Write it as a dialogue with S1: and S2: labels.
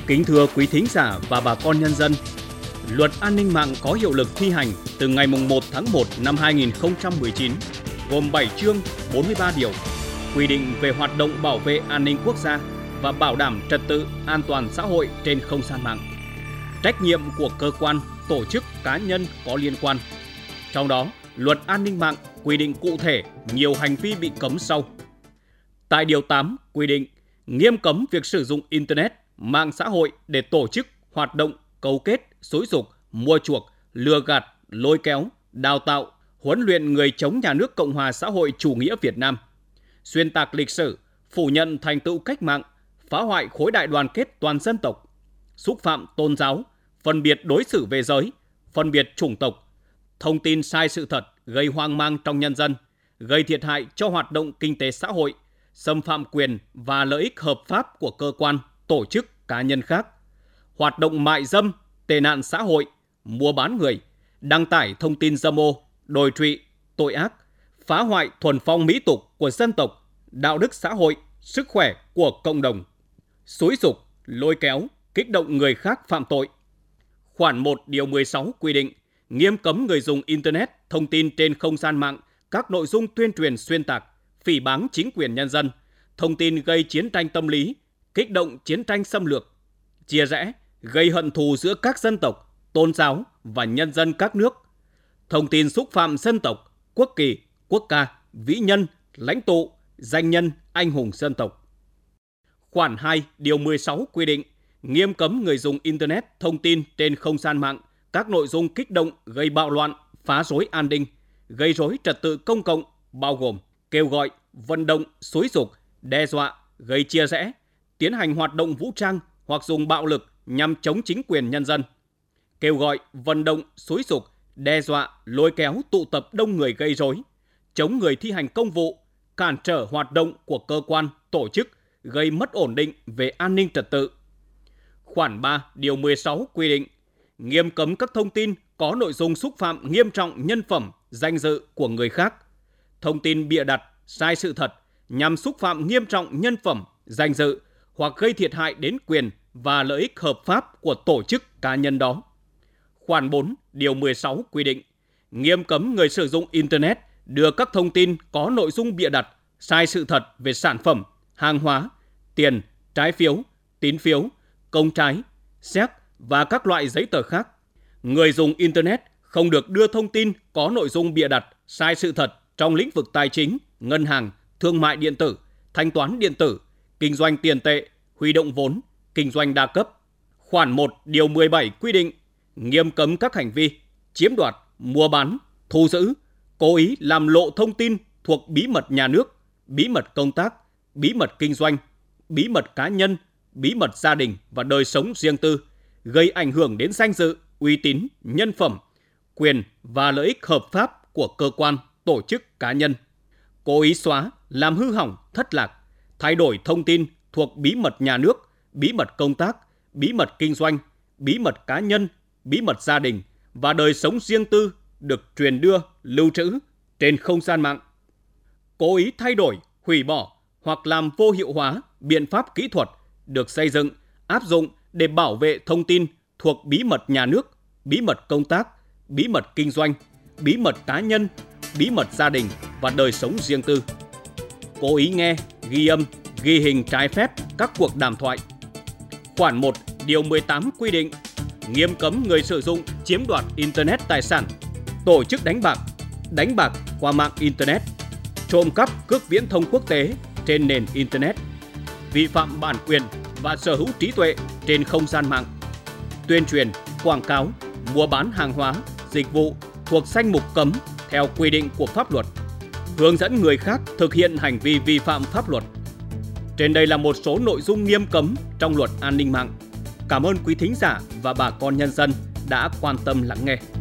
S1: Kính thưa quý thính giả và bà con nhân dân, Luật An ninh mạng có hiệu lực thi hành từ ngày 1 tháng 1 năm 2019, gồm 7 chương, 43 điều, quy định về hoạt động bảo vệ an ninh quốc gia và bảo đảm trật tự an toàn xã hội trên không gian mạng. Trách nhiệm của cơ quan, tổ chức, cá nhân có liên quan. Trong đó, Luật An ninh mạng quy định cụ thể nhiều hành vi bị cấm sau. Tại Điều 8 quy định nghiêm cấm việc sử dụng Internet, mạng xã hội để tổ chức, hoạt động, cấu kết, xúi giục, mua chuộc, lừa gạt, lôi kéo, đào tạo, huấn luyện người chống nhà nước Cộng hòa xã hội chủ nghĩa Việt Nam, xuyên tạc lịch sử, phủ nhận thành tựu cách mạng, phá hoại khối đại đoàn kết toàn dân tộc, xúc phạm tôn giáo, phân biệt đối xử về giới, phân biệt chủng tộc, thông tin sai sự thật gây hoang mang trong nhân dân, gây thiệt hại cho hoạt động kinh tế xã hội, xâm phạm quyền và lợi ích hợp pháp của cơ quan, tổ chức, cá nhân khác, hoạt động mại dâm, tệ nạn xã hội, mua bán người, đăng tải thông tin dâm ô, đồi trụy, tội ác, phá hoại thuần phong mỹ tục của dân tộc, đạo đức xã hội, sức khỏe của cộng đồng, xúi giục, lôi kéo, kích động người khác phạm tội. Khoản 1 điều 16 quy định nghiêm cấm người dùng Internet, thông tin trên không gian mạng, các nội dung tuyên truyền xuyên tạc, phỉ báng chính quyền nhân dân, thông tin gây chiến tranh tâm lý, kích động chiến tranh xâm lược, chia rẽ, gây hận thù giữa các dân tộc, tôn giáo và nhân dân các nước, thông tin xúc phạm dân tộc, quốc kỳ, quốc ca, vĩ nhân, lãnh tụ, danh nhân, anh hùng dân tộc. Khoản 2 điều 16 quy định nghiêm cấm người dùng Internet, thông tin trên không gian mạng, các nội dung kích động, gây bạo loạn, phá rối an ninh, gây rối trật tự công cộng, bao gồm kêu gọi, vận động, xúi giục, đe dọa, gây chia rẽ, tiến hành hoạt động vũ trang hoặc dùng bạo lực nhằm chống chính quyền nhân dân, kêu gọi, vận động, xúi giục, đe dọa, lôi kéo tụ tập đông người gây rối, chống người thi hành công vụ, cản trở hoạt động của cơ quan, tổ chức, gây mất ổn định về an ninh trật tự. Khoản 3 điều 16 quy định nghiêm cấm các thông tin có nội dung xúc phạm nghiêm trọng nhân phẩm, danh dự của người khác, thông tin bịa đặt, sai sự thật nhằm xúc phạm nghiêm trọng nhân phẩm, danh dự hoặc gây thiệt hại đến quyền và lợi ích hợp pháp của tổ chức cá nhân đó. Khoản 4 điều 16 quy định nghiêm cấm người sử dụng Internet đưa các thông tin có nội dung bịa đặt, sai sự thật về sản phẩm, hàng hóa, tiền, trái phiếu, tín phiếu, công trái, séc và các loại giấy tờ khác. Người dùng Internet không được đưa thông tin có nội dung bịa đặt, sai sự thật trong lĩnh vực tài chính, ngân hàng, thương mại điện tử, thanh toán điện tử, kinh doanh tiền tệ, huy động vốn, kinh doanh đa cấp. Khoản 1 điều 17 quy định nghiêm cấm các hành vi chiếm đoạt, mua bán, thu giữ, cố ý làm lộ thông tin thuộc bí mật nhà nước, bí mật công tác, bí mật kinh doanh, bí mật cá nhân, bí mật gia đình và đời sống riêng tư, gây ảnh hưởng đến danh dự, uy tín, nhân phẩm, quyền và lợi ích hợp pháp của cơ quan, tổ chức, cá nhân, cố ý xóa, làm hư hỏng, thất lạc, thay đổi thông tin thuộc bí mật nhà nước, bí mật công tác, bí mật kinh doanh, bí mật cá nhân, bí mật gia đình và đời sống riêng tư được truyền đưa, lưu trữ trên không gian mạng. Cố ý thay đổi, hủy bỏ hoặc làm vô hiệu hóa biện pháp kỹ thuật được xây dựng, áp dụng để bảo vệ thông tin thuộc bí mật nhà nước, bí mật công tác, bí mật kinh doanh, bí mật cá nhân, bí mật gia đình và đời sống riêng tư. Cố ý nghe, ghi âm, ghi hình trái phép các cuộc đàm thoại. Khoản 1 điều 18 quy định nghiêm cấm người sử dụng chiếm đoạt Internet tài sản, tổ chức đánh bạc qua mạng Internet, trộm cắp cước viễn thông quốc tế trên nền Internet, vi phạm bản quyền và sở hữu trí tuệ trên không gian mạng, tuyên truyền, quảng cáo, mua bán hàng hóa, dịch vụ thuộc danh mục cấm theo quy định của pháp luật, hướng dẫn người khác thực hiện hành vi vi phạm pháp luật. Trên đây là một số nội dung nghiêm cấm trong Luật An ninh mạng. Cảm ơn quý thính giả và bà con nhân dân đã quan tâm lắng nghe.